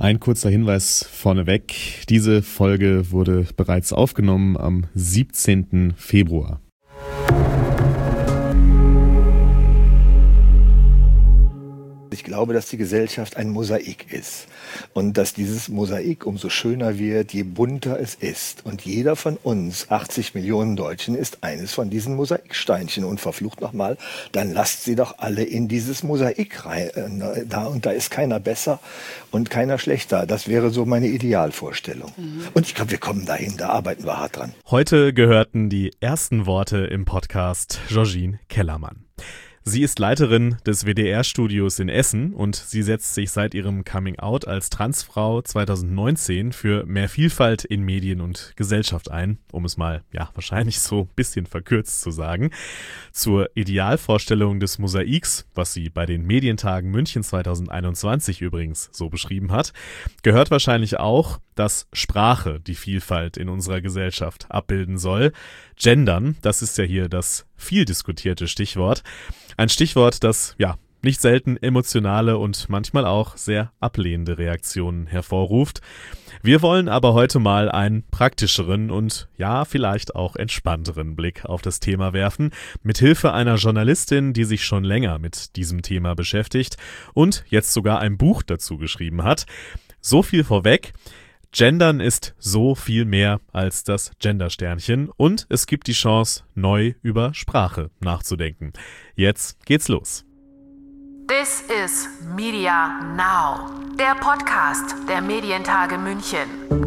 Ein kurzer Hinweis vorneweg. Diese Folge wurde bereits aufgenommen am 17. Februar. Ich glaube, dass die Gesellschaft ein Mosaik ist und dass dieses Mosaik umso schöner wird, je bunter es ist. Und jeder von uns, 80 Millionen Deutschen, ist eines von diesen Mosaiksteinchen. Und verflucht nochmal, dann lasst sie doch alle in dieses Mosaik rein. Da ist keiner besser und keiner schlechter. Das wäre so meine Idealvorstellung. Und ich glaube, wir kommen dahin, da arbeiten wir hart dran. Heute gehörten die ersten Worte im Podcast Georgine Kellermann. Sie ist Leiterin des WDR-Studios in Essen und sie setzt sich seit ihrem Coming-out als Transfrau 2019 für mehr Vielfalt in Medien und Gesellschaft ein, um es mal, wahrscheinlich so ein bisschen verkürzt zu sagen. Zur Idealvorstellung des Mosaiks, was sie bei den Medientagen München 2021 übrigens so beschrieben hat, gehört wahrscheinlich auch, dass Sprache die Vielfalt in unserer Gesellschaft abbilden soll. Gendern, das ist ja hier das viel diskutierte Stichwort. Ein Stichwort, das nicht selten emotionale und manchmal auch sehr ablehnende Reaktionen hervorruft. Wir wollen aber heute mal einen praktischeren und vielleicht auch entspannteren Blick auf das Thema werfen, mit Hilfe einer Journalistin, die sich schon länger mit diesem Thema beschäftigt und jetzt sogar ein Buch dazu geschrieben hat. So viel vorweg. Gendern ist so viel mehr als das Gendersternchen und es gibt die Chance, neu über Sprache nachzudenken. Jetzt geht's los. This is Media Now, der Podcast der Medientage München.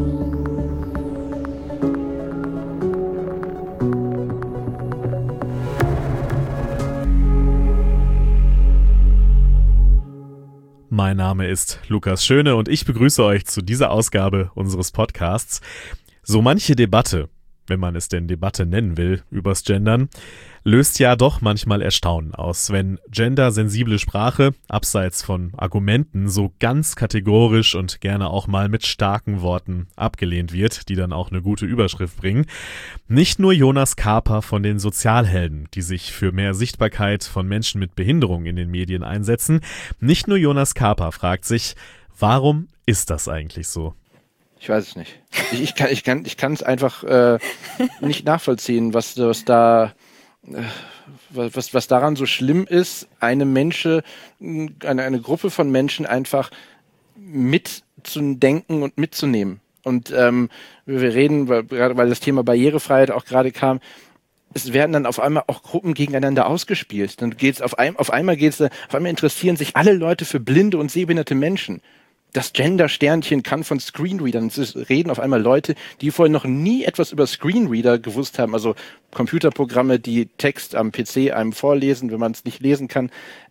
Mein Name ist Lukas Schöne und ich begrüße euch zu dieser Ausgabe unseres Podcasts. So manche Debatte, wenn man es denn Debatte nennen will, übers Gendern, löst ja doch manchmal Erstaunen aus, wenn gendersensible Sprache, abseits von Argumenten, so ganz kategorisch und gerne auch mal mit starken Worten abgelehnt wird, die dann auch eine gute Überschrift bringen. Nicht nur Jonas Kaper von den Sozialhelden, die sich für mehr Sichtbarkeit von Menschen mit Behinderung in den Medien einsetzen, nicht nur Jonas Kaper fragt sich, warum ist das eigentlich so? Ich weiß es nicht. Ich kann es einfach nicht nachvollziehen, was daran so schlimm ist, eine Gruppe von Menschen einfach mitzudenken und mitzunehmen. Und wir reden, weil das Thema Barrierefreiheit auch gerade kam, es werden dann auf einmal auch Gruppen gegeneinander ausgespielt. Dann geht's auf einmal interessieren sich alle Leute für blinde und sehbehinderte Menschen. Das Gender-Sternchen kann von Screenreadern. Es reden auf einmal Leute, die vorher noch nie etwas über Screenreader gewusst haben, also Computerprogramme, die Text am PC einem vorlesen, wenn man es nicht lesen kann.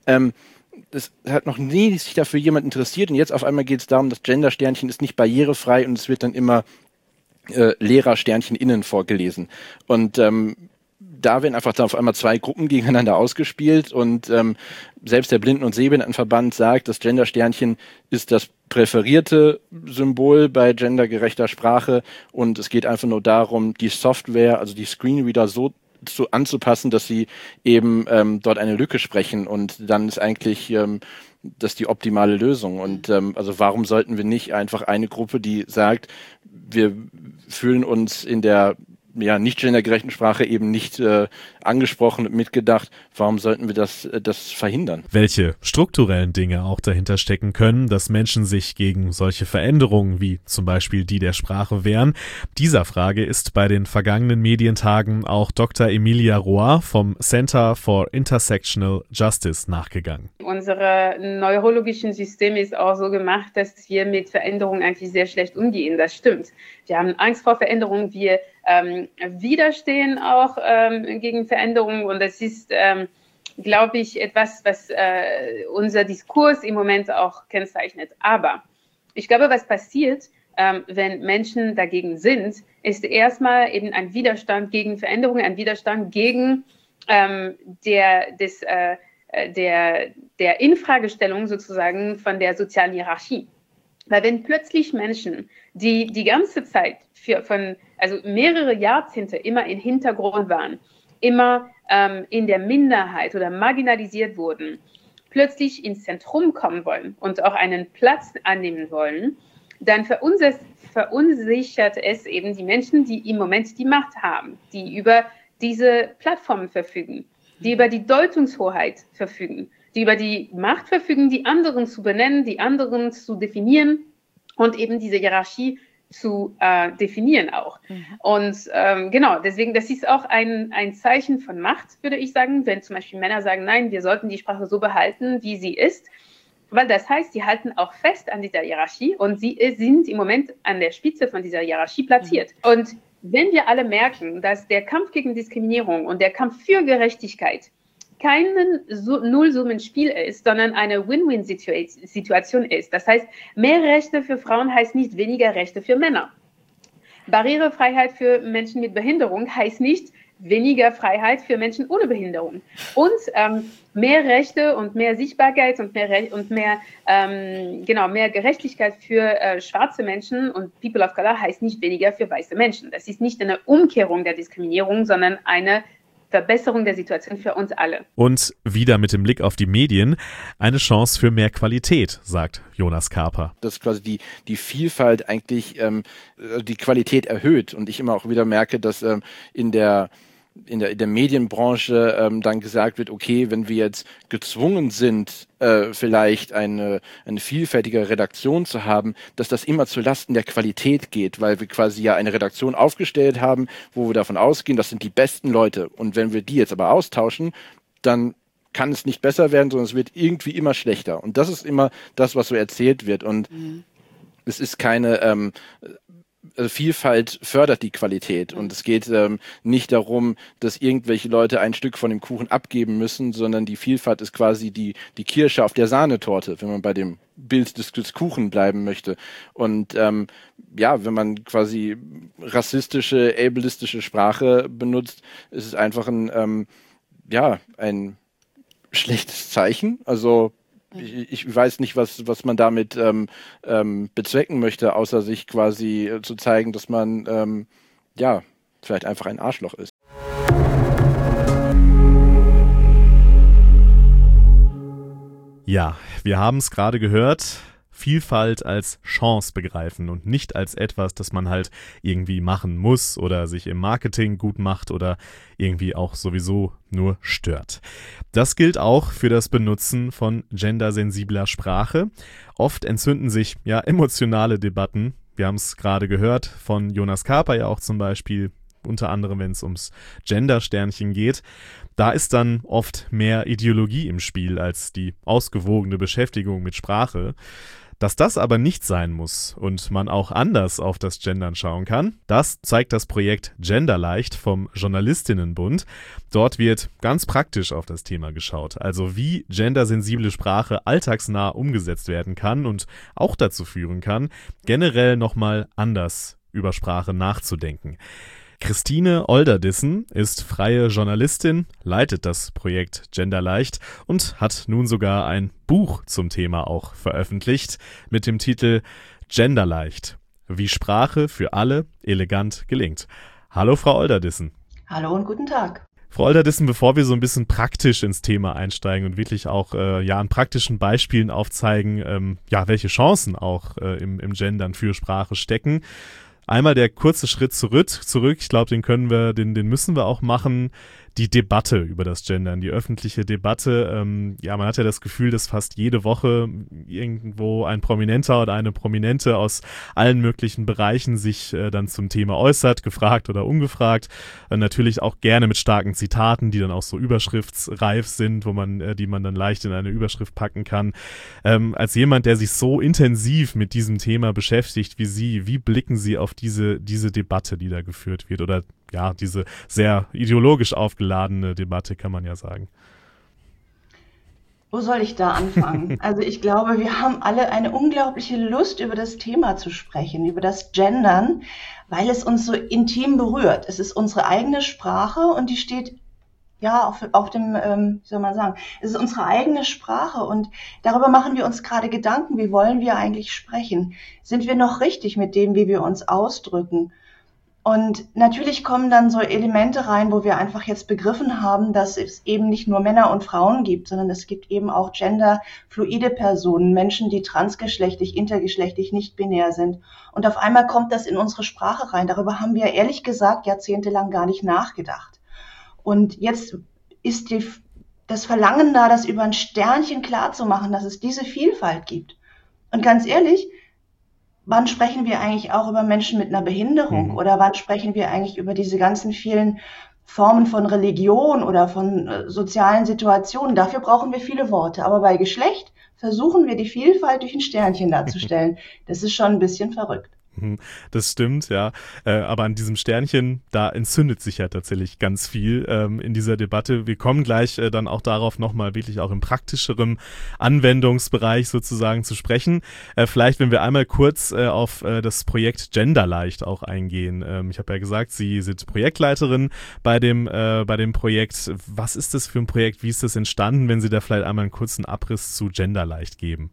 Es hat noch nie sich dafür jemand interessiert und jetzt auf einmal geht es darum, das Gender-Sternchen ist nicht barrierefrei und es wird dann immer Lehrer-Sternchen innen vorgelesen. Und da werden einfach dann auf einmal zwei Gruppen gegeneinander ausgespielt und selbst der Blinden- und Sehbehindertenverband sagt, das Gender-Sternchen ist das präferierte Symbol bei gendergerechter Sprache und es geht einfach nur darum, die Software, also die Screenreader so anzupassen, dass sie eben dort eine Lücke sprechen und dann ist eigentlich das die optimale Lösung. Und also warum sollten wir nicht einfach eine Gruppe, die sagt, wir fühlen uns in der nicht gendergerechten Sprache eben nicht angesprochen und mitgedacht. Warum sollten wir das verhindern? Welche strukturellen Dinge auch dahinter stecken können, dass Menschen sich gegen solche Veränderungen wie zum Beispiel die der Sprache wehren? Dieser Frage ist bei den vergangenen Medientagen auch Dr. Emilia Rohr vom Center for Intersectional Justice nachgegangen. Unser neurologischen System ist auch so gemacht, dass wir mit Veränderungen eigentlich sehr schlecht umgehen. Das stimmt. Wir haben Angst vor Veränderungen. Wir widerstehen auch gegen Veränderungen und das ist, glaube ich, etwas, was unser Diskurs im Moment auch kennzeichnet. Aber ich glaube, was passiert, wenn Menschen dagegen sind, ist erstmal eben ein Widerstand gegen Veränderungen, ein Widerstand gegen der Infragestellung sozusagen von der sozialen Hierarchie. Weil wenn plötzlich Menschen, die die ganze Zeit also mehrere Jahrzehnte immer im Hintergrund waren, immer in der Minderheit oder marginalisiert wurden, plötzlich ins Zentrum kommen wollen und auch einen Platz annehmen wollen, dann verunsichert es eben die Menschen, die im Moment die Macht haben, die über diese Plattformen verfügen, die über die Deutungshoheit verfügen, die über die Macht verfügen, die anderen zu benennen, die anderen zu definieren und eben diese Hierarchie zu definieren auch. Und genau, deswegen, das ist auch ein Zeichen von Macht, würde ich sagen, wenn zum Beispiel Männer sagen, nein, wir sollten die Sprache so behalten, wie sie ist, weil das heißt, sie halten auch fest an dieser Hierarchie und sie sind im Moment an der Spitze von dieser Hierarchie platziert. Und wenn wir alle merken, dass der Kampf gegen Diskriminierung und der Kampf für Gerechtigkeit kein Nullsummenspiel ist, sondern eine Win-Win-Situation ist. Das heißt, mehr Rechte für Frauen heißt nicht weniger Rechte für Männer. Barrierefreiheit für Menschen mit Behinderung heißt nicht weniger Freiheit für Menschen ohne Behinderung. Und mehr Rechte und mehr Sichtbarkeit und mehr Gerechtigkeit für schwarze Menschen und People of Color heißt nicht weniger für weiße Menschen. Das ist nicht eine Umkehrung der Diskriminierung, sondern eine Verbesserung der Situation für uns alle. Und wieder mit dem Blick auf die Medien, eine Chance für mehr Qualität, sagt Jonas Karper. Dass quasi die Vielfalt eigentlich die Qualität erhöht und ich immer auch wieder merke, dass in der Medienbranche dann gesagt wird, okay, wenn wir jetzt gezwungen sind, vielleicht eine vielfältige Redaktion zu haben, dass das immer zulasten der Qualität geht, weil wir quasi ja eine Redaktion aufgestellt haben, wo wir davon ausgehen, das sind die besten Leute. Und wenn wir die jetzt aber austauschen, dann kann es nicht besser werden, sondern es wird irgendwie immer schlechter. Und das ist immer das, was so erzählt wird. Und es ist keine Vielfalt fördert die Qualität und es geht nicht darum, dass irgendwelche Leute ein Stück von dem Kuchen abgeben müssen, sondern die Vielfalt ist quasi die Kirsche auf der Sahnetorte, wenn man bei dem Bild des Kuchen bleiben möchte. Und wenn man quasi rassistische, ableistische Sprache benutzt, ist es einfach ein schlechtes Zeichen. Also ich weiß nicht, was man damit bezwecken möchte, außer sich quasi zu zeigen, dass man vielleicht einfach ein Arschloch ist. Ja, wir haben es gerade gehört. Vielfalt als Chance begreifen und nicht als etwas, das man halt irgendwie machen muss oder sich im Marketing gut macht oder irgendwie auch sowieso nur stört. Das gilt auch für das Benutzen von gendersensibler Sprache. Oft entzünden sich ja emotionale Debatten. Wir haben es gerade gehört von Jonas Karper ja auch zum Beispiel, unter anderem wenn es ums Gender-Sternchen geht. Da ist dann oft mehr Ideologie im Spiel als die ausgewogene Beschäftigung mit Sprache. Dass das aber nicht sein muss und man auch anders auf das Gendern schauen kann, das zeigt das Projekt Genderleicht vom Journalistinnenbund. Dort wird ganz praktisch auf das Thema geschaut, also wie gendersensible Sprache alltagsnah umgesetzt werden kann und auch dazu führen kann, generell nochmal anders über Sprache nachzudenken. Christine Olderdissen ist freie Journalistin, leitet das Projekt Genderleicht und hat nun sogar ein Buch zum Thema auch veröffentlicht mit dem Titel Genderleicht, wie Sprache für alle elegant gelingt. Hallo Frau Olderdissen. Hallo und guten Tag. Frau Olderdissen, bevor wir so ein bisschen praktisch ins Thema einsteigen und wirklich auch an praktischen Beispielen aufzeigen, welche Chancen auch im Gendern für Sprache stecken, einmal der kurze Schritt zurück. Ich glaube, den müssen wir auch machen. Die Debatte über das Gendern, die öffentliche Debatte. Man hat ja das Gefühl, dass fast jede Woche irgendwo ein Prominenter oder eine Prominente aus allen möglichen Bereichen sich dann zum Thema äußert, gefragt oder ungefragt. Natürlich auch gerne mit starken Zitaten, die dann auch so überschriftsreif sind, die man dann leicht in eine Überschrift packen kann. Als jemand, der sich so intensiv mit diesem Thema beschäftigt wie Sie, wie blicken Sie auf diese Debatte, die da geführt wird? Oder diese sehr ideologisch aufgeladene Debatte, kann man ja sagen. Wo soll ich da anfangen? Also ich glaube, wir haben alle eine unglaubliche Lust, über das Thema zu sprechen, über das Gendern, weil es uns so intim berührt. Es ist unsere eigene Sprache und die steht auf dem, wie soll man sagen, es ist unsere eigene Sprache und darüber machen wir uns gerade Gedanken, wie wollen wir eigentlich sprechen? Sind wir noch richtig mit dem, wie wir uns ausdrücken? Und natürlich kommen dann so Elemente rein, wo wir einfach jetzt begriffen haben, dass es eben nicht nur Männer und Frauen gibt, sondern es gibt eben auch genderfluide Personen, Menschen, die transgeschlechtlich, intergeschlechtlich, nicht binär sind. Und auf einmal kommt das in unsere Sprache rein. Darüber haben wir ehrlich gesagt jahrzehntelang gar nicht nachgedacht. Und jetzt ist das Verlangen da, das über ein Sternchen klarzumachen, dass es diese Vielfalt gibt. Und ganz ehrlich, wann sprechen wir eigentlich auch über Menschen mit einer Behinderung oder wann sprechen wir eigentlich über diese ganzen vielen Formen von Religion oder von sozialen Situationen? Dafür brauchen wir viele Worte. Aber bei Geschlecht versuchen wir die Vielfalt durch ein Sternchen darzustellen. Das ist schon ein bisschen verrückt. Das stimmt, ja. Aber an diesem Sternchen, da entzündet sich ja tatsächlich ganz viel in dieser Debatte. Wir kommen gleich dann auch darauf nochmal wirklich auch im praktischeren Anwendungsbereich sozusagen zu sprechen. Vielleicht, wenn wir einmal kurz auf das Projekt Genderleicht auch eingehen. Ich habe ja gesagt, Sie sind Projektleiterin bei dem Projekt. Was ist das für ein Projekt? Wie ist das entstanden? Wenn Sie da vielleicht einmal einen kurzen Abriss zu Genderleicht geben.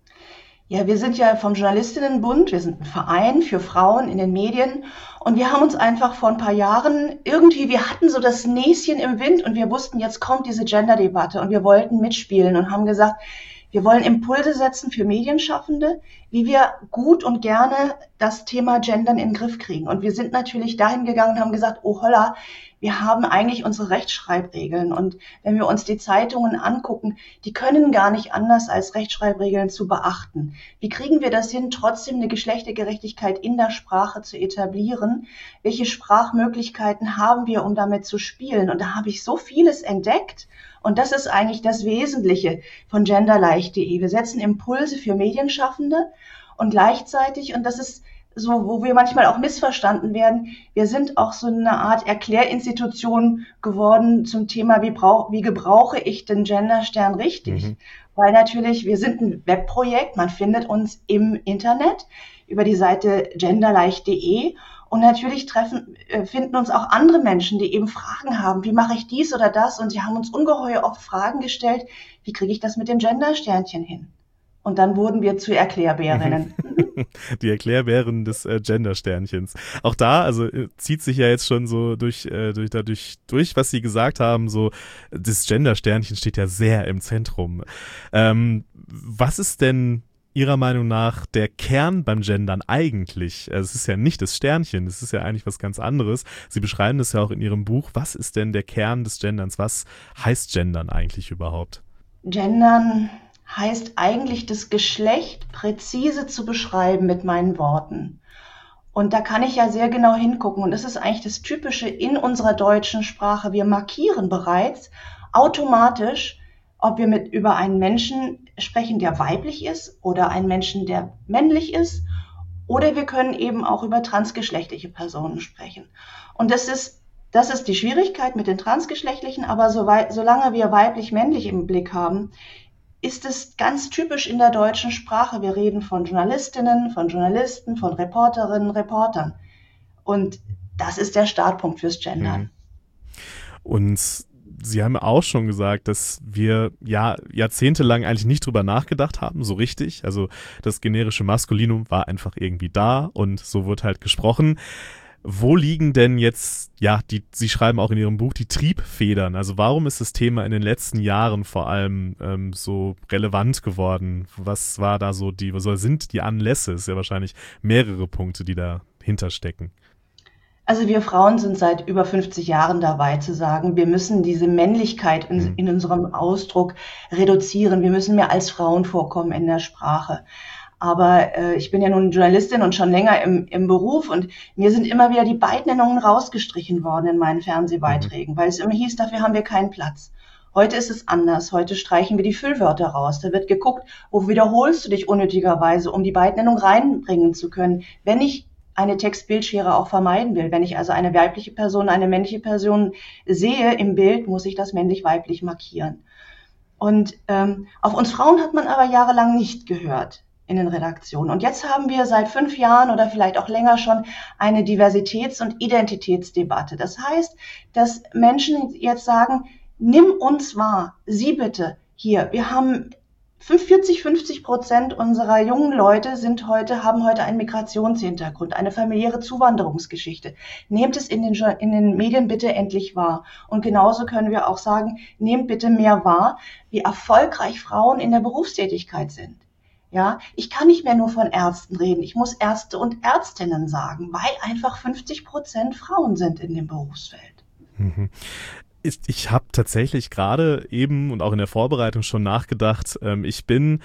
Ja, wir sind ja vom Journalistinnenbund, wir sind ein Verein für Frauen in den Medien und wir haben uns einfach vor ein paar Jahren wir hatten so das Näschen im Wind und wir wussten, jetzt kommt diese Gender-Debatte und wir wollten mitspielen und haben gesagt, wir wollen Impulse setzen für Medienschaffende, wie wir gut und gerne das Thema Gendern in den Griff kriegen. Und wir sind natürlich dahin gegangen und haben gesagt, oh holla, wir haben eigentlich unsere Rechtschreibregeln. Und wenn wir uns die Zeitungen angucken, die können gar nicht anders als Rechtschreibregeln zu beachten. Wie kriegen wir das hin, trotzdem eine Geschlechtergerechtigkeit in der Sprache zu etablieren? Welche Sprachmöglichkeiten haben wir, um damit zu spielen? Und da habe ich so vieles entdeckt. Und das ist eigentlich das Wesentliche von genderleicht.de. Wir setzen Impulse für Medienschaffende und gleichzeitig, und das ist so, wo wir manchmal auch missverstanden werden, wir sind auch so eine Art Erklärinstitution geworden zum Thema, wie gebrauche ich den Genderstern richtig? Weil natürlich, wir sind ein Webprojekt, man findet uns im Internet über die Seite genderleicht.de. Und natürlich finden uns auch andere Menschen, die eben Fragen haben, wie mache ich dies oder das? Und sie haben uns ungeheuer oft Fragen gestellt, wie kriege ich das mit dem Gendersternchen hin? Und dann wurden wir zu Erklärbärinnen. Die Erklärbärin des Gendersternchens. Auch da, also zieht sich ja jetzt schon so durch, was Sie gesagt haben, so das Gendersternchen steht ja sehr im Zentrum. Was ist denn Ihrer Meinung nach der Kern beim Gendern eigentlich? Also es ist ja nicht das Sternchen, es ist ja eigentlich was ganz anderes. Sie beschreiben das ja auch in Ihrem Buch. Was ist denn der Kern des Genderns? Was heißt Gendern eigentlich überhaupt? Gendern heißt eigentlich, das Geschlecht präzise zu beschreiben mit meinen Worten. Und da kann ich ja sehr genau hingucken. Und das ist eigentlich das Typische in unserer deutschen Sprache. Wir markieren bereits automatisch, ob wir über einen Menschen sprechen, der weiblich ist oder einen Menschen, der männlich ist. Oder wir können eben auch über transgeschlechtliche Personen sprechen. Und das ist die Schwierigkeit mit den Transgeschlechtlichen. Aber solange wir weiblich-männlich im Blick haben, ist es ganz typisch in der deutschen Sprache. Wir reden von Journalistinnen, von Journalisten, von Reporterinnen, Reportern. Und das ist der Startpunkt fürs Gendern. Und Sie haben auch schon gesagt, dass wir ja jahrzehntelang eigentlich nicht drüber nachgedacht haben, so richtig. Also das generische Maskulinum war einfach irgendwie da und so wird halt gesprochen. Wo liegen denn jetzt, Sie schreiben auch in Ihrem Buch, die Triebfedern? Also warum ist das Thema in den letzten Jahren vor allem so relevant geworden? Was war da so sind die Anlässe? Es sind ja wahrscheinlich mehrere Punkte, die dahinter stecken. Also wir Frauen sind seit über 50 Jahren dabei zu sagen, wir müssen diese Männlichkeit in unserem Ausdruck reduzieren. Wir müssen mehr als Frauen vorkommen in der Sprache. Aber ich bin ja nun Journalistin und schon länger im Beruf und mir sind immer wieder die Beidnennungen rausgestrichen worden in meinen Fernsehbeiträgen, weil es immer hieß, dafür haben wir keinen Platz. Heute ist es anders. Heute streichen wir die Füllwörter raus. Da wird geguckt, wo wiederholst du dich unnötigerweise, um die Beidnennung reinbringen zu können, wenn ich eine Textbildschere auch vermeiden will. Wenn ich also eine weibliche Person, eine männliche Person sehe im Bild, muss ich das männlich-weiblich markieren. Und auf uns Frauen hat man aber jahrelang nicht gehört in den Redaktionen. Und jetzt haben wir seit 5 Jahren oder vielleicht auch länger schon eine Diversitäts- und Identitätsdebatte. Das heißt, dass Menschen jetzt sagen, nimm uns wahr, Sie bitte hier. Wir haben 50% unserer jungen Leute haben heute einen Migrationshintergrund, eine familiäre Zuwanderungsgeschichte. Nehmt es in den Medien bitte endlich wahr. Und genauso können wir auch sagen, nehmt bitte mehr wahr, wie erfolgreich Frauen in der Berufstätigkeit sind. Ja, ich kann nicht mehr nur von Ärzten reden. Ich muss Ärzte und Ärztinnen sagen, weil einfach 50% Frauen sind in dem Berufsfeld. Mhm. Ich habe tatsächlich gerade eben und auch in der Vorbereitung schon nachgedacht, ich bin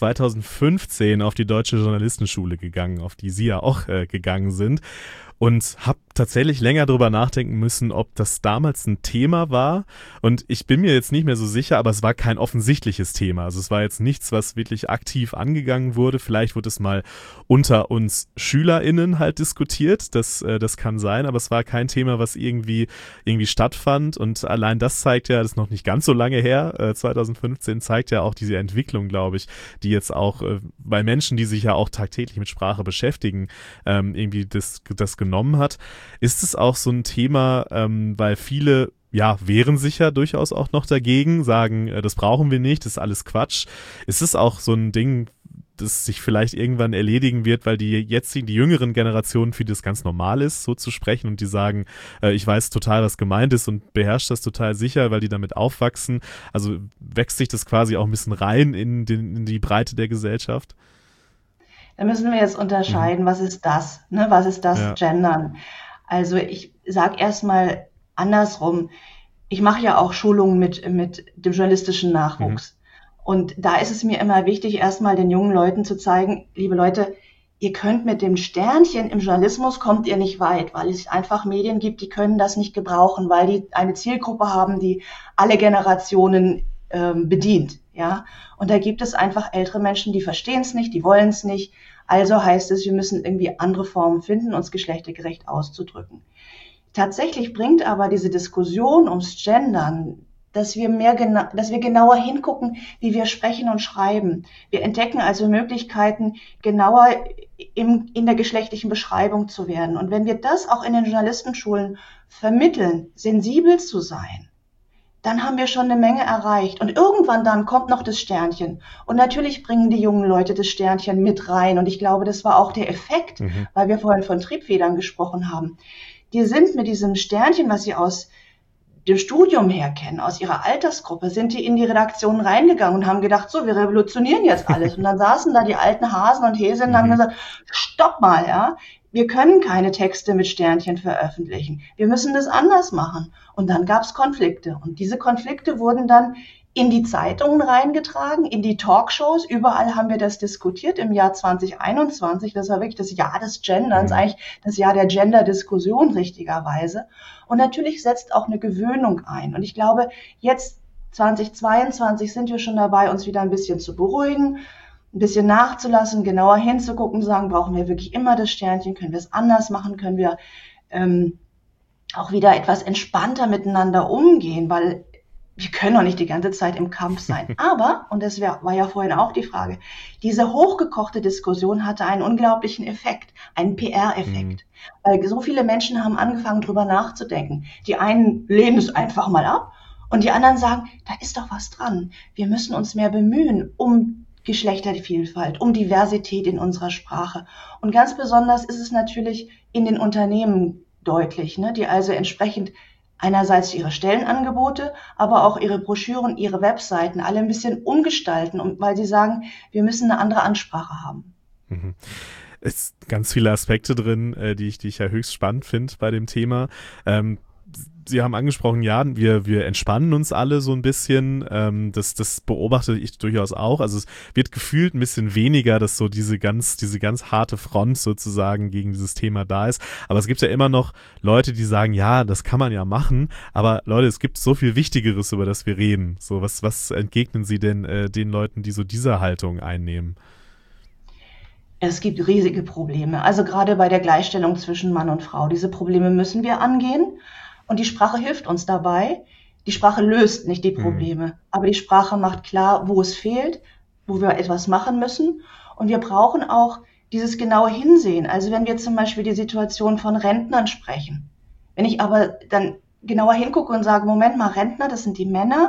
2015 auf die Deutsche Journalistenschule gegangen, auf die Sie ja auch gegangen sind, und habe tatsächlich länger drüber nachdenken müssen, ob das damals ein Thema war, und ich bin mir jetzt nicht mehr so sicher, aber es war kein offensichtliches Thema. Also es war jetzt nichts, was wirklich aktiv angegangen wurde. Vielleicht wurde es mal unter uns SchülerInnen halt diskutiert, das kann sein, aber es war kein Thema, was irgendwie stattfand, und allein das zeigt ja, das ist noch nicht ganz so lange her, 2015, zeigt ja auch diese Entwicklung, glaube ich, die jetzt auch bei Menschen, die sich ja auch tagtäglich mit Sprache beschäftigen, irgendwie das genommen hat. Ist es auch so ein Thema, weil viele wehren sich ja durchaus auch noch dagegen, sagen, das brauchen wir nicht, das ist alles Quatsch. Ist es auch so ein Ding, das sich vielleicht irgendwann erledigen wird, weil die jüngeren Generationen, für die das ganz normal ist, so zu sprechen, und die sagen, ich weiß total, was gemeint ist und beherrsche das total sicher, weil die damit aufwachsen. Also wächst sich das quasi auch ein bisschen rein in die Breite der Gesellschaft? Da müssen wir jetzt unterscheiden, was ist das? Ne? Was ist das Gendern? Also ich sage erstmal andersrum. Ich mache ja auch Schulungen mit dem journalistischen Nachwuchs. Und da ist es mir immer wichtig, erstmal den jungen Leuten zu zeigen, liebe Leute, ihr könnt mit dem Sternchen im Journalismus kommt ihr nicht weit, weil es einfach Medien gibt, die können das nicht gebrauchen, weil die eine Zielgruppe haben, die alle Generationen bedient. Ja, und da gibt es einfach ältere Menschen, die verstehen es nicht, die wollen es nicht. Also heißt es, wir müssen irgendwie andere Formen finden, uns geschlechtergerecht auszudrücken. Tatsächlich bringt aber diese Diskussion ums Gendern, dass wir genauer hingucken, wie wir sprechen und schreiben. Wir entdecken also Möglichkeiten, genauer in der geschlechtlichen Beschreibung zu werden. Und wenn wir das auch in den Journalistenschulen vermitteln, sensibel zu sein, dann haben wir schon eine Menge erreicht. Und irgendwann dann kommt noch das Sternchen. Und natürlich bringen die jungen Leute das Sternchen mit rein. Und ich glaube, das war auch der Effekt, weil wir vorhin von Triebfedern gesprochen haben. Die sind mit diesem Sternchen, was sie aus dem Studium her kennen, aus ihrer Altersgruppe, sind die in die Redaktion reingegangen und haben gedacht, so, wir revolutionieren jetzt alles. Und dann saßen da die alten Hasen und Häsinnen und haben gesagt, stopp mal, ja. Wir können keine Texte mit Sternchen veröffentlichen. Wir müssen das anders machen. Und dann gab es Konflikte. Und diese Konflikte wurden dann in die Zeitungen reingetragen, in die Talkshows. Überall haben wir das diskutiert im Jahr 2021. Das war wirklich das Jahr des Genderns, eigentlich das Jahr der Gender-Diskussion richtigerweise. Und natürlich setzt auch eine Gewöhnung ein. Und ich glaube, jetzt 2022 sind wir schon dabei, uns wieder ein bisschen zu beruhigen, ein bisschen nachzulassen, genauer hinzugucken, zu sagen, brauchen wir wirklich immer das Sternchen, können wir es anders machen, können wir auch wieder etwas entspannter miteinander umgehen, weil wir können doch nicht die ganze Zeit im Kampf sein. Aber, und das war ja vorhin auch die Frage, diese hochgekochte Diskussion hatte einen unglaublichen Effekt, einen PR-Effekt. Weil so viele Menschen haben angefangen, drüber nachzudenken. Die einen lehnen es einfach mal ab und die anderen sagen, da ist doch was dran. Wir müssen uns mehr bemühen, um Geschlechtervielfalt, um Diversität in unserer Sprache. Und ganz besonders ist es natürlich in den Unternehmen deutlich, ne, die also entsprechend einerseits ihre Stellenangebote, aber auch ihre Broschüren, ihre Webseiten alle ein bisschen umgestalten, weil sie sagen, wir müssen eine andere Ansprache haben. Es sind ganz viele Aspekte drin, die ich ja höchst spannend finde bei dem Thema. Sie haben angesprochen, ja, wir entspannen uns alle so ein bisschen. Das beobachte ich durchaus auch. Also es wird gefühlt ein bisschen weniger, dass so diese ganz harte Front sozusagen gegen dieses Thema da ist. Aber es gibt ja immer noch Leute, die sagen, ja, das kann man ja machen. Aber Leute, es gibt so viel Wichtigeres, über das wir reden. So, was entgegnen Sie denn den Leuten, die so diese Haltung einnehmen? Es gibt riesige Probleme. Also gerade bei der Gleichstellung zwischen Mann und Frau. Diese Probleme müssen wir angehen. Und die Sprache hilft uns dabei. Die Sprache löst nicht die Probleme, aber die Sprache macht klar, wo es fehlt, wo wir etwas machen müssen. Und wir brauchen auch dieses genaue Hinsehen. Also wenn wir zum Beispiel die Situation von Rentnern sprechen. Wenn ich aber dann genauer hingucke und sage, Moment mal, Rentner, das sind die Männer,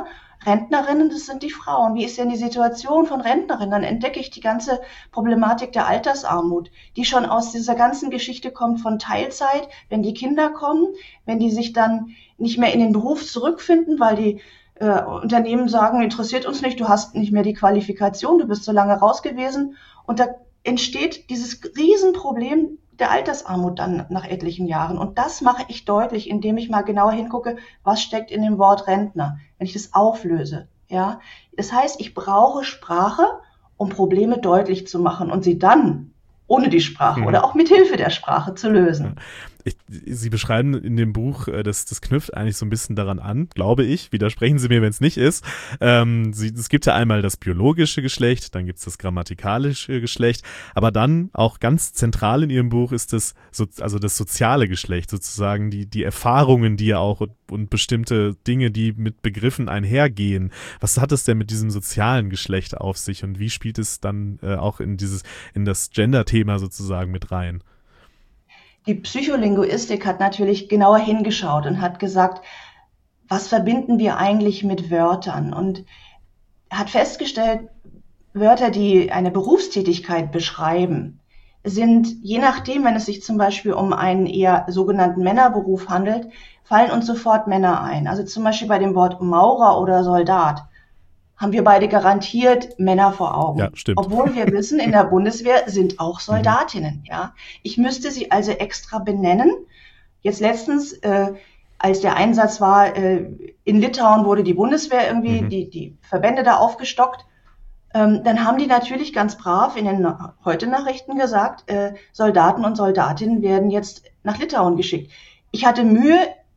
Rentnerinnen, das sind die Frauen. Wie ist denn die Situation von Rentnerinnen? Dann entdecke ich die ganze Problematik der Altersarmut, die schon aus dieser ganzen Geschichte kommt von Teilzeit, wenn die Kinder kommen, wenn die sich dann nicht mehr in den Beruf zurückfinden, weil die Unternehmen sagen, interessiert uns nicht, du hast nicht mehr die Qualifikation, du bist so lange raus gewesen. Und da entsteht dieses Riesenproblem der Altersarmut dann nach etlichen Jahren. Und das mache ich deutlich, indem ich mal genauer hingucke, was steckt in dem Wort Rentner, wenn ich das auflöse. Ja, das heißt, ich brauche Sprache, um Probleme deutlich zu machen und sie dann ohne die Sprache oder auch mit Hilfe der Sprache zu lösen. Sie beschreiben in dem Buch, das knüpft eigentlich so ein bisschen daran an, glaube ich. Widersprechen Sie mir, wenn es nicht ist. Es gibt ja einmal das biologische Geschlecht, dann gibt es das grammatikalische Geschlecht, aber dann auch ganz zentral in Ihrem Buch ist das soziale Geschlecht, sozusagen die Erfahrungen, die ja auch und bestimmte Dinge, die mit Begriffen einhergehen. Was hat es denn mit diesem sozialen Geschlecht auf sich und wie spielt es dann auch in das Gender-Thema sozusagen mit rein? Die Psycholinguistik hat natürlich genauer hingeschaut und hat gesagt, was verbinden wir eigentlich mit Wörtern? Und hat festgestellt, Wörter, die eine Berufstätigkeit beschreiben, sind, je nachdem, wenn es sich zum Beispiel um einen eher sogenannten Männerberuf handelt, fallen uns sofort Männer ein. Also zum Beispiel bei dem Wort Maurer oder Soldat haben wir beide garantiert Männer vor Augen. Ja, stimmt. Obwohl wir wissen, in der Bundeswehr sind auch Soldatinnen. Ja, ich müsste sie also extra benennen. Jetzt letztens, als der Einsatz war, in Litauen wurde die Bundeswehr irgendwie, die Verbände da aufgestockt. Dann haben die natürlich ganz brav in den Heute-Nachrichten gesagt, Soldaten und Soldatinnen werden jetzt nach Litauen geschickt. Ich hatte Mühe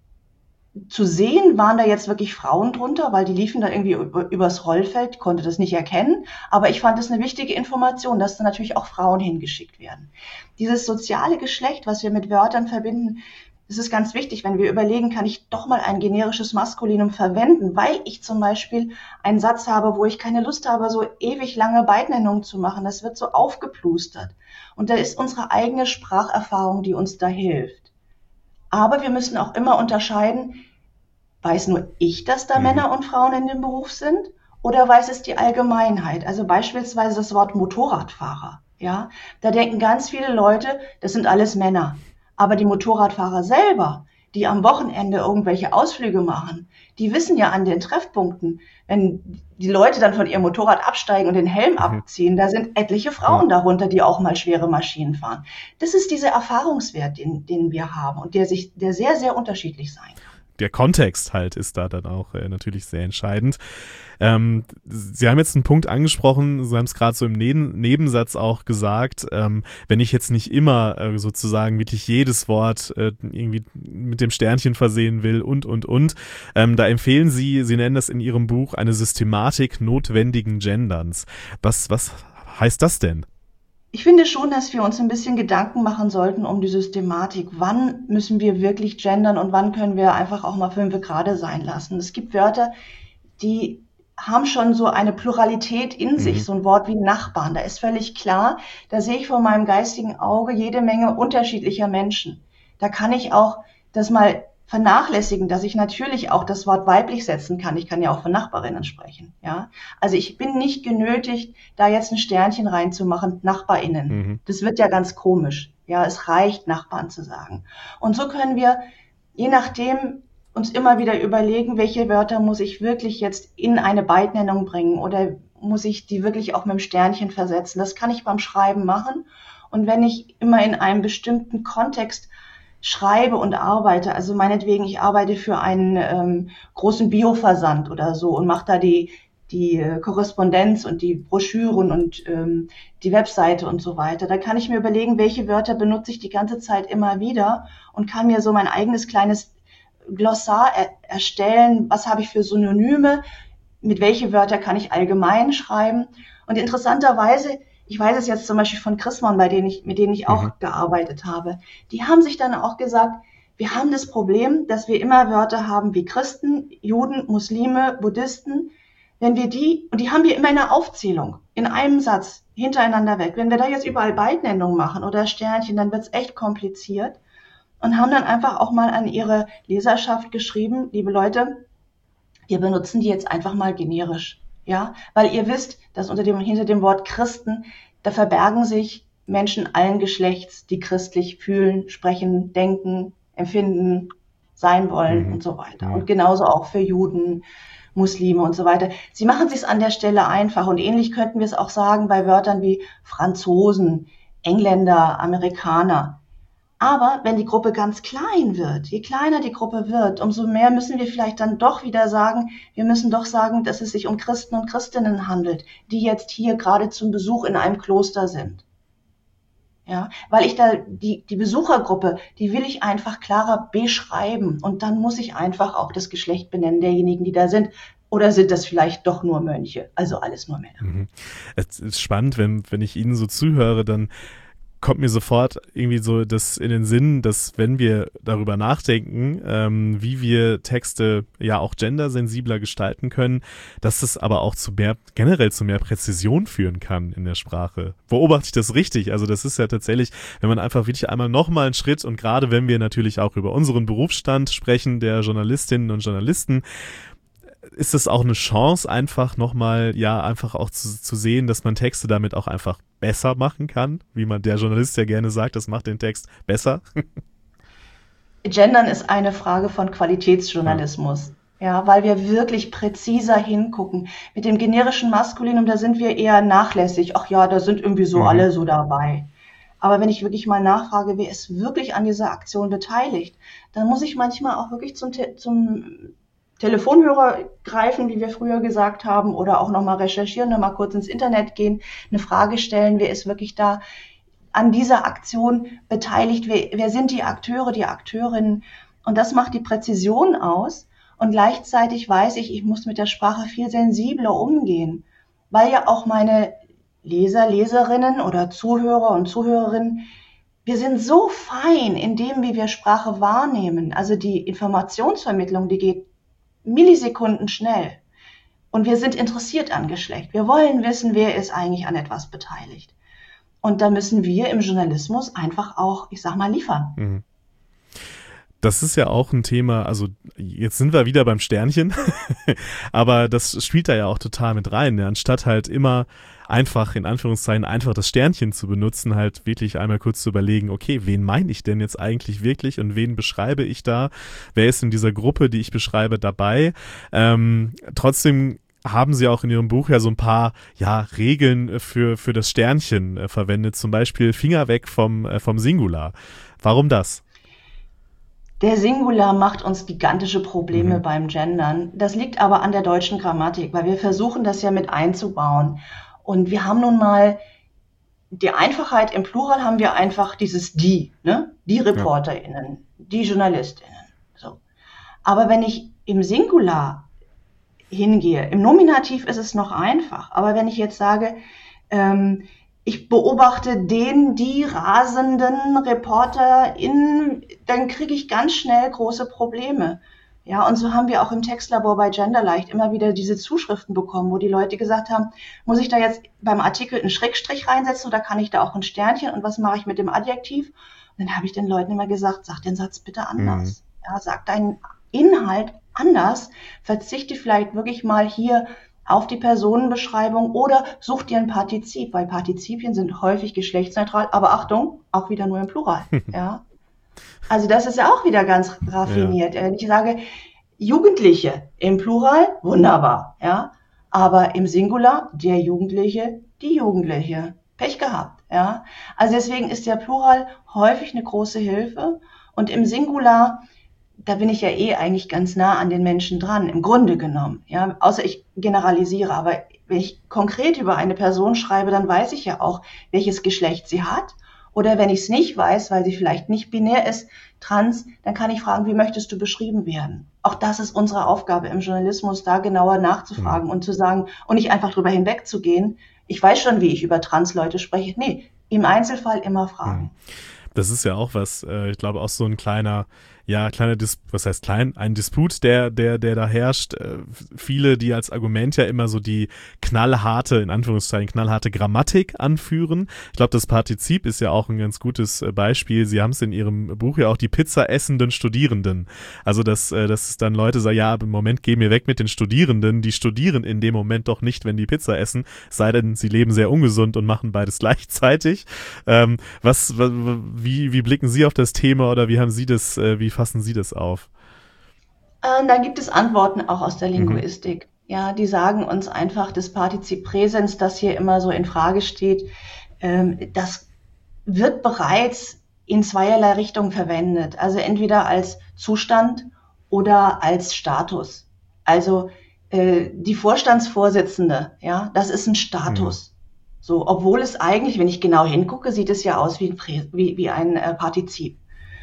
zu sehen, waren da jetzt wirklich Frauen drunter, weil die liefen da irgendwie übers Rollfeld, konnte das nicht erkennen. Aber ich fand es eine wichtige Information, dass da natürlich auch Frauen hingeschickt werden. Dieses soziale Geschlecht, was wir mit Wörtern verbinden, das ist ganz wichtig, wenn wir überlegen, kann ich doch mal ein generisches Maskulinum verwenden, weil ich zum Beispiel einen Satz habe, wo ich keine Lust habe, so ewig lange Beidnennungen zu machen. Das wird so aufgeplustert. Und da ist unsere eigene Spracherfahrung, die uns da hilft. Aber wir müssen auch immer unterscheiden, weiß nur ich, dass da Männer und Frauen in dem Beruf sind, oder weiß es die Allgemeinheit? Also beispielsweise das Wort Motorradfahrer. Ja, da denken ganz viele Leute, das sind alles Männer. Aber die Motorradfahrer selber, die am Wochenende irgendwelche Ausflüge machen, die wissen ja an den Treffpunkten, wenn die Leute dann von ihrem Motorrad absteigen und den Helm abziehen, da sind etliche Frauen darunter, die auch mal schwere Maschinen fahren. Das ist dieser Erfahrungswert, den wir haben und der sehr, sehr unterschiedlich sein kann. Der Kontext halt ist da dann auch natürlich sehr entscheidend. Sie haben jetzt einen Punkt angesprochen, Sie haben es gerade so im Nebensatz auch gesagt, wenn ich jetzt nicht immer sozusagen wirklich jedes Wort irgendwie mit dem Sternchen versehen will und. Da empfehlen Sie nennen das in Ihrem Buch eine Systematik notwendigen Genderns. Was heißt das denn? Ich finde schon, dass wir uns ein bisschen Gedanken machen sollten um die Systematik. Wann müssen wir wirklich gendern und wann können wir einfach auch mal 5 gerade sein lassen? Es gibt Wörter, die haben schon so eine Pluralität in sich, so ein Wort wie Nachbarn. Da ist völlig klar, da sehe ich vor meinem geistigen Auge jede Menge unterschiedlicher Menschen. Da kann ich auch das mal vernachlässigen, dass ich natürlich auch das Wort weiblich setzen kann. Ich kann ja auch von Nachbarinnen sprechen. Ja, also ich bin nicht genötigt, da jetzt ein Sternchen reinzumachen, NachbarInnen. Das wird ja ganz komisch. Ja, es reicht, Nachbarn zu sagen. Und so können wir, je nachdem, uns immer wieder überlegen, welche Wörter muss ich wirklich jetzt in eine Beidnennung bringen oder muss ich die wirklich auch mit dem Sternchen versetzen. Das kann ich beim Schreiben machen. Und wenn ich immer in einem bestimmten Kontext schreibe und arbeite, also meinetwegen, ich arbeite für einen großen Bioversand oder so und mache da die Korrespondenz und die Broschüren und die Webseite und so weiter. Da kann ich mir überlegen, welche Wörter benutze ich die ganze Zeit immer wieder und kann mir so mein eigenes kleines Glossar erstellen. Was habe ich für Synonyme? Mit welche Wörter kann ich allgemein schreiben? Und interessanterweise, ich weiß es jetzt zum Beispiel von Chrismon, mit denen ich auch gearbeitet habe, die haben sich dann auch gesagt, wir haben das Problem, dass wir immer Wörter haben wie Christen, Juden, Muslime, Buddhisten. Wenn wir und die haben wir immer in einer Aufzählung, in einem Satz, hintereinander weg. Wenn wir da jetzt überall Beidnennung machen oder Sternchen, dann wird es echt kompliziert. Und haben dann einfach auch mal an ihre Leserschaft geschrieben, liebe Leute, Wir benutzen die jetzt einfach mal generisch, ja, weil ihr wisst, dass hinter dem Wort Christen, da verbergen sich Menschen allen Geschlechts, die christlich fühlen, sprechen, denken, empfinden, sein wollen und so weiter. Und genauso auch für Juden, Muslime und so weiter. Sie machen es sich an der Stelle einfach und ähnlich könnten wir es auch sagen bei Wörtern wie Franzosen, Engländer, Amerikaner. Aber wenn die Gruppe ganz klein wird, je kleiner die Gruppe wird, umso mehr müssen wir vielleicht dann doch wieder sagen, wir müssen doch sagen, dass es sich um Christen und Christinnen handelt, die jetzt hier gerade zum Besuch in einem Kloster sind. Ja, weil ich da die Besuchergruppe, die will ich einfach klarer beschreiben und dann muss ich einfach auch das Geschlecht benennen derjenigen, die da sind. Oder sind das vielleicht doch nur Mönche? Also alles nur Männer. Es ist spannend, wenn ich Ihnen so zuhöre, dann kommt mir sofort irgendwie so das in den Sinn, dass wenn wir darüber nachdenken, wie wir Texte ja auch gendersensibler gestalten können, dass es aber auch generell zu mehr Präzision führen kann in der Sprache. Beobachte ich das richtig? Also das ist ja tatsächlich, wenn man einfach wirklich einmal nochmal einen Schritt und gerade wenn wir natürlich auch über unseren Berufsstand sprechen, der Journalistinnen und Journalisten, ist es auch eine Chance, einfach nochmal, ja, einfach auch zu sehen, dass man Texte damit auch einfach besser machen kann, wie man der Journalist ja gerne sagt, das macht den Text besser. Gendern ist eine Frage von Qualitätsjournalismus, ja, weil wir wirklich präziser hingucken. Mit dem generischen Maskulinum, da sind wir eher nachlässig. Ach ja, da sind irgendwie so alle so dabei. Aber wenn ich wirklich mal nachfrage, wer ist wirklich an dieser Aktion beteiligt, dann muss ich manchmal auch wirklich zum Telefonhörer greifen, wie wir früher gesagt haben, oder auch nochmal recherchieren, nochmal kurz ins Internet gehen, eine Frage stellen, wer ist wirklich da an dieser Aktion beteiligt, wer sind die Akteure, die Akteurinnen. Und das macht die Präzision aus. Und gleichzeitig weiß ich muss mit der Sprache viel sensibler umgehen, weil ja auch meine Leser, Leserinnen oder Zuhörer und Zuhörerinnen, wir sind so fein in dem, wie wir Sprache wahrnehmen. Also die Informationsvermittlung, die geht Millisekunden schnell. Und wir sind interessiert an Geschlecht. Wir wollen wissen, wer ist eigentlich an etwas beteiligt. Und da müssen wir im Journalismus einfach auch, ich sag mal, liefern. Das ist ja auch ein Thema, also jetzt sind wir wieder beim Sternchen, aber das spielt da ja auch total mit rein, ja? Anstatt halt immer einfach, in Anführungszeichen, einfach das Sternchen zu benutzen, halt wirklich einmal kurz zu überlegen, okay, wen meine ich denn jetzt eigentlich wirklich und wen beschreibe ich da? Wer ist in dieser Gruppe, die ich beschreibe, dabei? Trotzdem haben Sie auch in Ihrem Buch ja so ein paar Regeln für das Sternchen verwendet, zum Beispiel Finger weg vom Singular. Warum das? Der Singular macht uns gigantische Probleme beim Gendern. Das liegt aber an der deutschen Grammatik, weil wir versuchen, das ja mit einzubauen. Und wir haben nun mal die Einfachheit, im Plural haben wir einfach dieses die, ne? Die ReporterInnen, die JournalistInnen. So. Aber wenn ich im Singular hingehe, im Nominativ ist es noch einfach. Aber wenn ich jetzt sage, ich beobachte die rasenden ReporterInnen, dann kriege ich ganz schnell große Probleme. Ja, und so haben wir auch im Textlabor bei Genderleicht immer wieder diese Zuschriften bekommen, wo die Leute gesagt haben, muss ich da jetzt beim Artikel einen Schrägstrich reinsetzen oder kann ich da auch ein Sternchen und was mache ich mit dem Adjektiv? Und dann habe ich den Leuten immer gesagt, sag den Satz bitte anders. Ja, sag deinen Inhalt anders, verzichte vielleicht wirklich mal hier auf die Personenbeschreibung oder such dir ein Partizip, weil Partizipien sind häufig geschlechtsneutral, aber Achtung, auch wieder nur im Plural. Ja. Also das ist ja auch wieder ganz raffiniert. Ja. Ich sage Jugendliche im Plural, wunderbar, ja, aber im Singular der Jugendliche, die Jugendliche. Pech gehabt, ja. Also deswegen ist der Plural häufig eine große Hilfe und im Singular, da bin ich ja eigentlich ganz nah an den Menschen dran, im Grunde genommen, ja, außer ich generalisiere, aber wenn ich konkret über eine Person schreibe, dann weiß ich ja auch, welches Geschlecht sie hat. Oder wenn ich es nicht weiß, weil sie vielleicht nicht binär ist, trans, dann kann ich fragen, wie möchtest du beschrieben werden? Auch das ist unsere Aufgabe im Journalismus, da genauer nachzufragen und zu sagen und nicht einfach drüber hinwegzugehen. Ich weiß schon, wie ich über Trans-Leute spreche. Nee, im Einzelfall immer fragen. Das ist ja auch was, ich glaube auch so ein kleiner, ein Disput, der da herrscht. Viele, die als Argument ja immer so die knallharte Grammatik anführen. Ich glaube, das Partizip ist ja auch ein ganz gutes Beispiel. Sie haben es in Ihrem Buch ja auch die Pizza essenden Studierenden. Also, dass es dann Leute sagen, ja, im Moment gehen wir weg mit den Studierenden. Die studieren in dem Moment doch nicht, wenn die Pizza essen, sei denn, sie leben sehr ungesund und machen beides gleichzeitig. Wie blicken Sie auf das Thema oder wie fassen Sie das auf? Da gibt es Antworten auch aus der Linguistik. Ja, die sagen uns einfach, das Partizip Präsens, das hier immer so in Frage steht, das wird bereits in zweierlei Richtung verwendet. Also entweder als Zustand oder als Status. Also die Vorstandsvorsitzende, ja, das ist ein Status. So, obwohl es eigentlich, wenn ich genau hingucke, sieht es ja aus wie ein Partizip.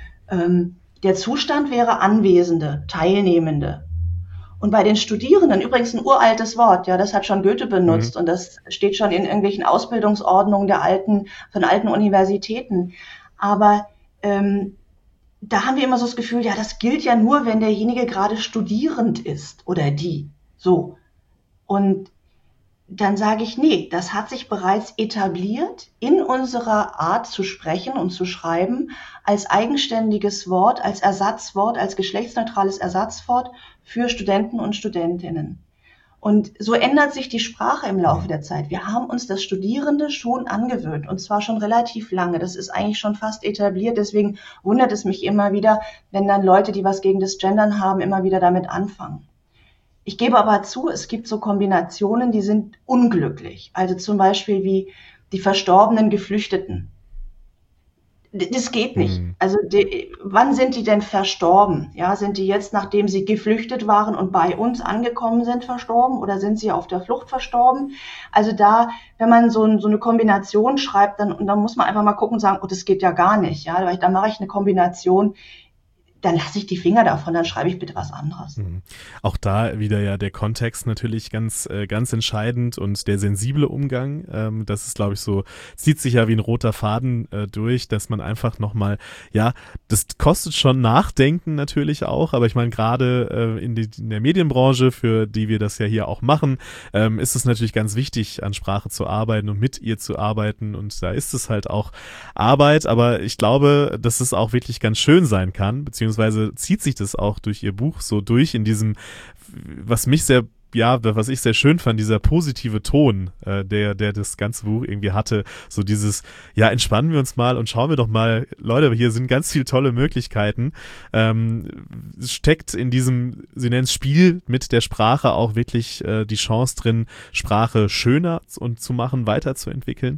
Der Zustand wäre Anwesende, Teilnehmende. Und bei den Studierenden, übrigens ein uraltes Wort, ja, das hat schon Goethe benutzt und das steht schon in irgendwelchen Ausbildungsordnungen von alten Universitäten. Aber da haben wir immer so das Gefühl, ja, das gilt ja nur, wenn derjenige gerade studierend ist oder die. So. Und dann sage ich, nee, das hat sich bereits etabliert in unserer Art zu sprechen und zu schreiben als eigenständiges Wort, als Ersatzwort, als geschlechtsneutrales Ersatzwort für Studenten und Studentinnen. Und so ändert sich die Sprache im Laufe der Zeit. Wir haben uns das Studierende schon angewöhnt und zwar schon relativ lange. Das ist eigentlich schon fast etabliert. Deswegen wundert es mich immer wieder, wenn dann Leute, die was gegen das Gendern haben, immer wieder damit anfangen. Ich gebe aber zu, es gibt so Kombinationen, die sind unglücklich. Also zum Beispiel wie die verstorbenen Geflüchteten. Das geht nicht. Also wann sind die denn verstorben? Ja, sind die jetzt, nachdem sie geflüchtet waren und bei uns angekommen sind, verstorben oder sind sie auf der Flucht verstorben? Also da, wenn man so eine Kombination schreibt, dann muss man einfach mal gucken und sagen, oh, das geht ja gar nicht. Ja, weil dann mache ich eine Kombination, dann lasse ich die Finger davon, dann schreibe ich bitte was anderes. Auch da wieder ja der Kontext natürlich ganz entscheidend und der sensible Umgang. Das ist, glaube ich, so, zieht sich ja wie ein roter Faden durch, dass man einfach nochmal, ja, das kostet schon Nachdenken natürlich auch, aber ich meine, gerade in der Medienbranche, für die wir das ja hier auch machen, ist es natürlich ganz wichtig, an Sprache zu arbeiten und mit ihr zu arbeiten und da ist es halt auch Arbeit, aber ich glaube, dass es auch wirklich ganz schön sein kann, beziehungsweise zieht sich das auch durch ihr Buch so durch in diesem, was ich sehr schön fand, dieser positive Ton, der das ganze Buch irgendwie hatte, so dieses, ja, entspannen wir uns mal und schauen wir doch mal, Leute, hier sind ganz viele tolle Möglichkeiten. Es steckt in diesem, Sie nennen es Spiel mit der Sprache auch wirklich die Chance drin, Sprache schöner und zu machen, weiterzuentwickeln?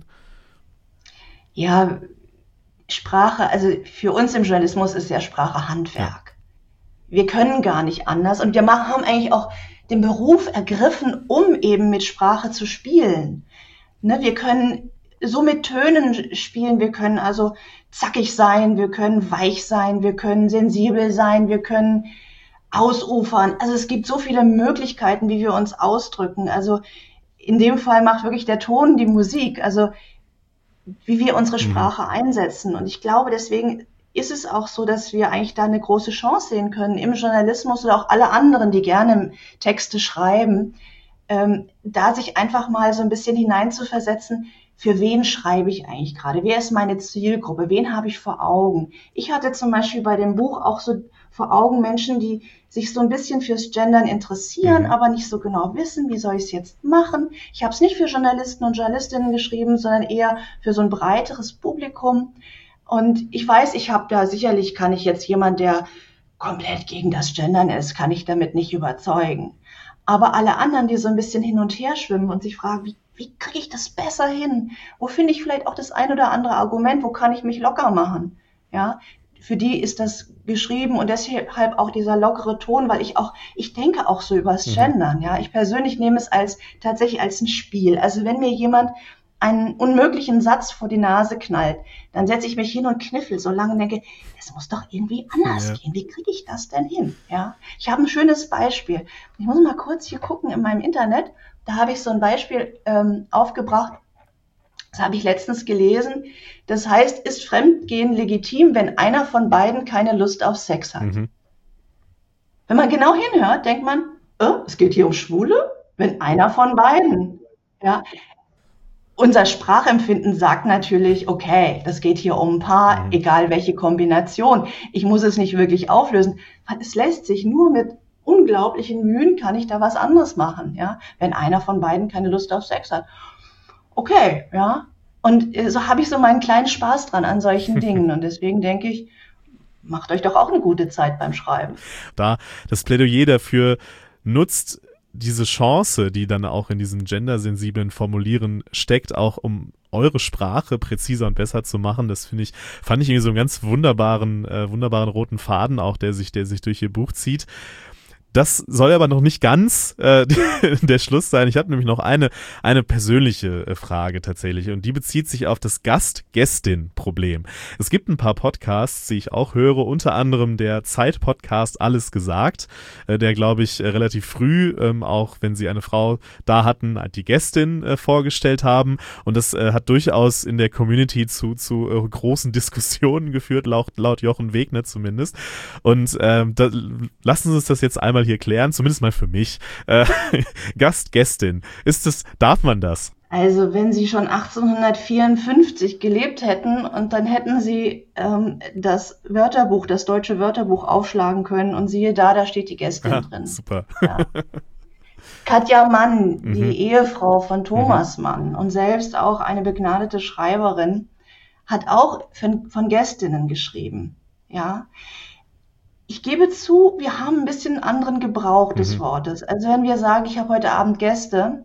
Ja, Sprache, also für uns im Journalismus ist ja Sprache Handwerk. Wir können gar nicht anders und wir haben eigentlich auch den Beruf ergriffen, um eben mit Sprache zu spielen. Ne, wir können so mit Tönen spielen, wir können also zackig sein, wir können weich sein, wir können sensibel sein, wir können ausufern. Also es gibt so viele Möglichkeiten, wie wir uns ausdrücken. Also in dem Fall macht wirklich der Ton die Musik. Also wie wir unsere Sprache einsetzen. Und ich glaube, deswegen ist es auch so, dass wir eigentlich da eine große Chance sehen können im Journalismus oder auch alle anderen, die gerne Texte schreiben, da sich einfach mal so ein bisschen hineinzuversetzen, für wen schreibe ich eigentlich gerade? Wer ist meine Zielgruppe? Wen habe ich vor Augen? Ich hatte zum Beispiel bei dem Buch auch so vor Augen Menschen, die sich so ein bisschen fürs Gendern interessieren, aber nicht so genau wissen, wie soll ich es jetzt machen. Ich habe es nicht für Journalisten und Journalistinnen geschrieben, sondern eher für so ein breiteres Publikum. Und ich weiß, kann ich jetzt jemand, der komplett gegen das Gendern ist, kann ich damit nicht überzeugen. Aber alle anderen, die so ein bisschen hin und her schwimmen und sich fragen, wie kriege ich das besser hin? Wo finde ich vielleicht auch das ein oder andere Argument? Wo kann ich mich locker machen? Ja, für die ist das geschrieben und deshalb auch dieser lockere Ton, weil ich denke auch so übers Gendern. Ja, ich persönlich nehme es tatsächlich als ein Spiel. Also wenn mir jemand einen unmöglichen Satz vor die Nase knallt, dann setze ich mich hin und kniffel so lange und denke, es muss doch irgendwie anders gehen. Wie kriege ich das denn hin? Ja, ich habe ein schönes Beispiel. Ich muss mal kurz hier gucken in meinem Internet. Da habe ich so ein Beispiel aufgebracht. Das habe ich letztens gelesen. Das heißt, ist Fremdgehen legitim, wenn einer von beiden keine Lust auf Sex hat? Mhm. Wenn man genau hinhört, denkt man, es geht hier um Schwule? Wenn einer von beiden, ja. Unser Sprachempfinden sagt natürlich, okay, das geht hier um ein Paar, egal welche Kombination. Ich muss es nicht wirklich auflösen. Es lässt sich nur mit unglaublichen Mühen, kann ich da was anderes machen, ja, wenn einer von beiden keine Lust auf Sex hat. Okay, ja. Und so habe ich so meinen kleinen Spaß dran an solchen Dingen. Und deswegen denke ich, macht euch doch auch eine gute Zeit beim Schreiben. Da das Plädoyer dafür nutzt, diese Chance, die dann auch in diesem gendersensiblen Formulieren steckt, auch um eure Sprache präziser und besser zu machen, das fand ich irgendwie so einen ganz wunderbaren roten Faden auch, der sich durch ihr Buch zieht. Das soll aber noch nicht ganz der Schluss sein. Ich habe nämlich noch eine persönliche Frage tatsächlich und die bezieht sich auf das Gast-Gästin-Problem. Es gibt ein paar Podcasts, die ich auch höre, unter anderem der Zeit-Podcast Alles gesagt, der, glaube ich, relativ früh, auch wenn sie eine Frau da hatten, die Gästin vorgestellt haben und das hat durchaus in der Community zu großen Diskussionen geführt, laut Jochen Wegner zumindest. Und lassen Sie uns das jetzt einmal hier klären, zumindest mal für mich. Gast, Gästin, darf man das? Also wenn Sie schon 1854 gelebt hätten und dann hätten Sie das deutsche Wörterbuch aufschlagen können und siehe da steht die Gästin drin. Super. Ja. Katja Mann, die Ehefrau von Thomas Mann und selbst auch eine begnadete Schreiberin, hat auch von Gästinnen geschrieben. Ja. Ich gebe zu, wir haben ein bisschen einen anderen Gebrauch des Wortes. Also wenn wir sagen, ich habe heute Abend Gäste,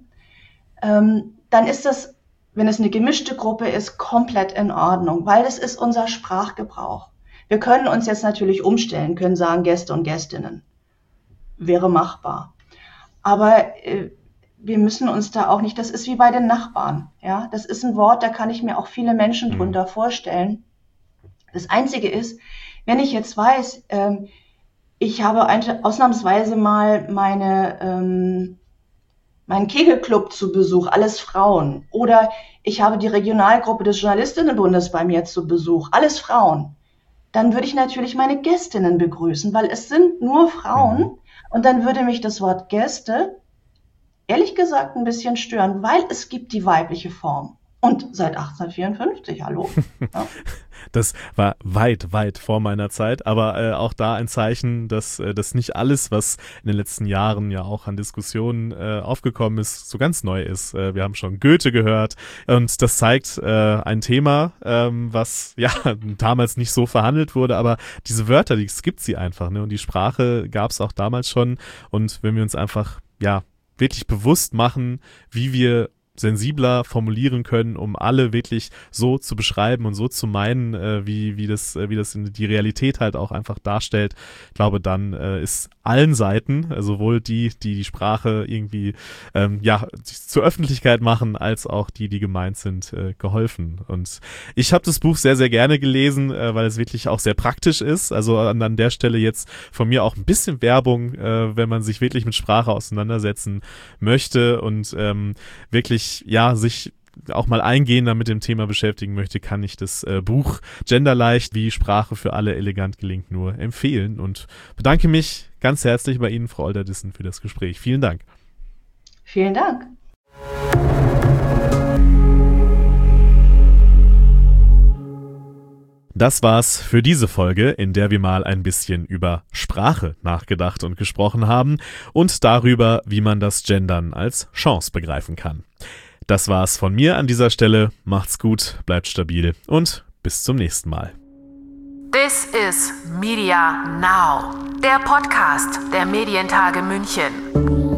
dann ist das, wenn es eine gemischte Gruppe ist, komplett in Ordnung, weil das ist unser Sprachgebrauch. Wir können uns jetzt natürlich umstellen, können sagen Gäste und Gästinnen. Wäre machbar. Aber wir müssen uns da auch nicht, das ist wie bei den Nachbarn. Ja? Das ist ein Wort, da kann ich mir auch viele Menschen drunter vorstellen. Das Einzige ist, wenn ich jetzt weiß, ich habe ausnahmsweise mal meinen Kegelclub zu Besuch, alles Frauen, oder ich habe die Regionalgruppe des Journalistinnenbundes bei mir zu Besuch, alles Frauen, dann würde ich natürlich meine Gästinnen begrüßen, weil es sind nur Frauen und dann würde mich das Wort Gäste ehrlich gesagt ein bisschen stören, weil es gibt die weibliche Form. Und seit 1854, hallo? Ja. Das war weit, weit vor meiner Zeit, aber auch da ein Zeichen, dass nicht alles, was in den letzten Jahren ja auch an Diskussionen aufgekommen ist, so ganz neu ist. Wir haben schon Goethe gehört und das zeigt ein Thema, was ja damals nicht so verhandelt wurde, aber diese Wörter, es gibt sie einfach, ne? Und die Sprache gab es auch damals schon und wenn wir uns einfach ja wirklich bewusst machen, wie wir sensibler formulieren können, um alle wirklich so zu beschreiben und so zu meinen, wie das in die Realität halt auch einfach darstellt. Ich glaube, dann ist allen Seiten, sowohl die Sprache irgendwie zur Öffentlichkeit machen, als auch die gemeint sind, geholfen. Und ich habe das Buch sehr, sehr gerne gelesen, weil es wirklich auch sehr praktisch ist. Also an der Stelle jetzt von mir auch ein bisschen Werbung, wenn man sich wirklich mit Sprache auseinandersetzen möchte und wirklich sich auch mal eingehender mit dem Thema beschäftigen möchte, kann ich das Buch Genderleicht, wie Sprache für alle elegant gelingt, nur empfehlen und bedanke mich ganz herzlich bei Ihnen, Frau Olderdissen, für das Gespräch. Vielen Dank. Vielen Dank. Das war's für diese Folge, in der wir mal ein bisschen über Sprache nachgedacht und gesprochen haben und darüber, wie man das Gendern als Chance begreifen kann. Das war's von mir an dieser Stelle. Macht's gut, bleibt stabil und bis zum nächsten Mal. This is Media Now, der Podcast der Medientage München.